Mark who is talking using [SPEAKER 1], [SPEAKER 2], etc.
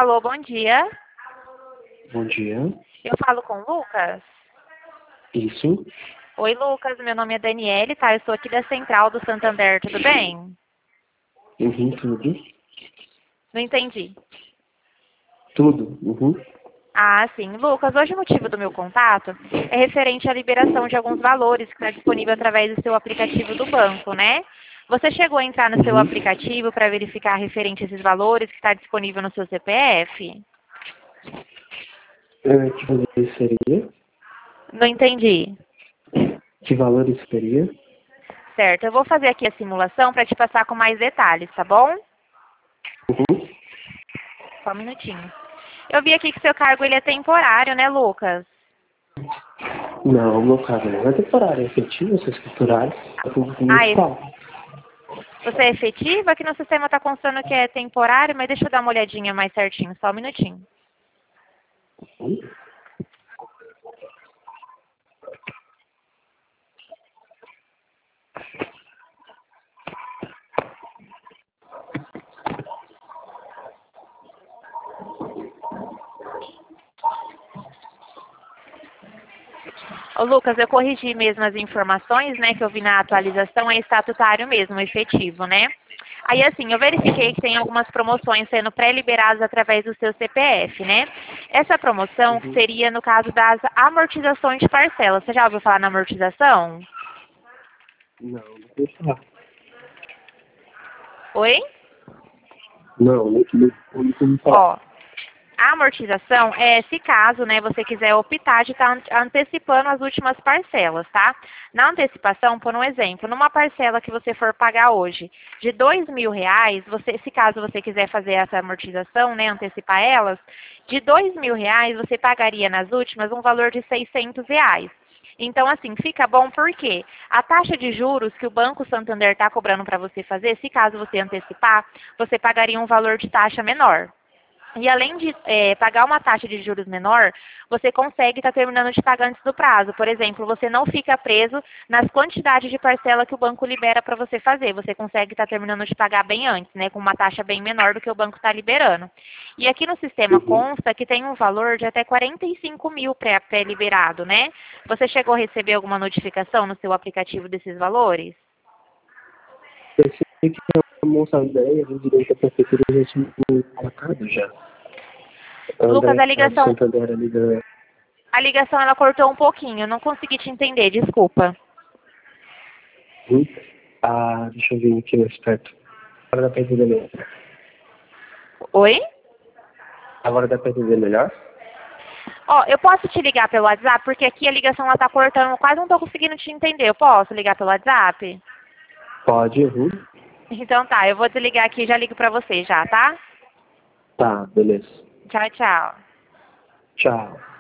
[SPEAKER 1] Alô, bom dia.
[SPEAKER 2] Bom dia.
[SPEAKER 1] Eu falo com o Lucas?
[SPEAKER 2] Isso.
[SPEAKER 1] Oi, Lucas. Meu nome é Daniele, tá? Eu sou aqui da Central do Santander, tudo bem?
[SPEAKER 2] Uhum, tudo.
[SPEAKER 1] Não entendi.
[SPEAKER 2] Tudo. Uhum.
[SPEAKER 1] Ah, sim. Lucas, hoje o motivo do meu contato é referente à liberação de alguns valores que está disponível através do seu aplicativo do banco, né? Você chegou a entrar no seu
[SPEAKER 2] Uhum.
[SPEAKER 1] aplicativo para verificar referente a esses valores que está disponível no seu CPF?
[SPEAKER 2] Que valores seria?
[SPEAKER 1] Não entendi.
[SPEAKER 2] Que valores seria?
[SPEAKER 1] Certo, eu vou fazer aqui a simulação para te passar com mais detalhes, tá bom?
[SPEAKER 2] Uhum.
[SPEAKER 1] Só um minutinho. Eu vi aqui que seu cargo ele é temporário, né, Lucas?
[SPEAKER 2] Não, no meu caso não é temporário, é efetivo, sou escriturário, é público
[SPEAKER 1] Ah,
[SPEAKER 2] municipal.
[SPEAKER 1] você é efetiva? Aqui no sistema está constando que é temporário, mas deixa eu dar uma olhadinha mais certinho, só um minutinho.
[SPEAKER 2] Uhum.
[SPEAKER 1] Ô, Lucas, eu corrigi mesmo as informações, né, que eu vi na atualização, é estatutário mesmo, efetivo, né? Aí, assim, eu verifiquei que tem algumas promoções sendo pré-liberadas através do seu CPF, né? Essa promoção
[SPEAKER 2] Uhum.
[SPEAKER 1] seria no caso das amortizações de parcelas. Você já ouviu falar na amortização?
[SPEAKER 2] Não vou falar.
[SPEAKER 1] Oi?
[SPEAKER 2] Não, não me falar.
[SPEAKER 1] Ó, a amortização é se caso, né, você quiser optar de estar antecipando as últimas parcelas, tá? Na antecipação, por um exemplo, numa parcela que você for pagar hoje de R$ 2.000, se caso você quiser fazer essa amortização, né, antecipar elas, de R$ 2.000 você pagaria nas últimas um valor de R$ 600. Então, assim, fica bom porque a taxa de juros que o Banco Santander está cobrando para você fazer, se caso você antecipar, você pagaria um valor de taxa menor. E além de pagar uma taxa de juros menor, você consegue estar terminando de pagar antes do prazo. Por exemplo, você não fica preso nas quantidades de parcela que o banco libera para você fazer. Você consegue estar terminando de pagar bem antes, né, com uma taxa bem menor do que o banco está liberando. E aqui no sistema
[SPEAKER 2] Uhum.
[SPEAKER 1] consta que tem um valor de até 45 mil pré-liberado, né? Você chegou a receber alguma notificação no seu aplicativo desses valores?
[SPEAKER 2] Eu sei que a moça Andréia, do direito à prefeitura, já tinha colocado já. A
[SPEAKER 1] Lucas,
[SPEAKER 2] Andréia do Santander ali da...
[SPEAKER 1] a ligação ela cortou um pouquinho. Eu não consegui te entender, desculpa.
[SPEAKER 2] Uhum. Ah, deixa eu ver aqui mais perto. Agora dá pra entender melhor.
[SPEAKER 1] Oi?
[SPEAKER 2] Agora dá pra entender melhor?
[SPEAKER 1] Ó, eu posso te ligar pelo WhatsApp, porque aqui a ligação ela tá cortando, eu quase não tô conseguindo te entender. Eu posso ligar pelo WhatsApp?
[SPEAKER 2] Pode, uhum.
[SPEAKER 1] Então tá, eu vou desligar aqui e já ligo pra você já, tá?
[SPEAKER 2] Tá, beleza.
[SPEAKER 1] Tchau, tchau.
[SPEAKER 2] Tchau.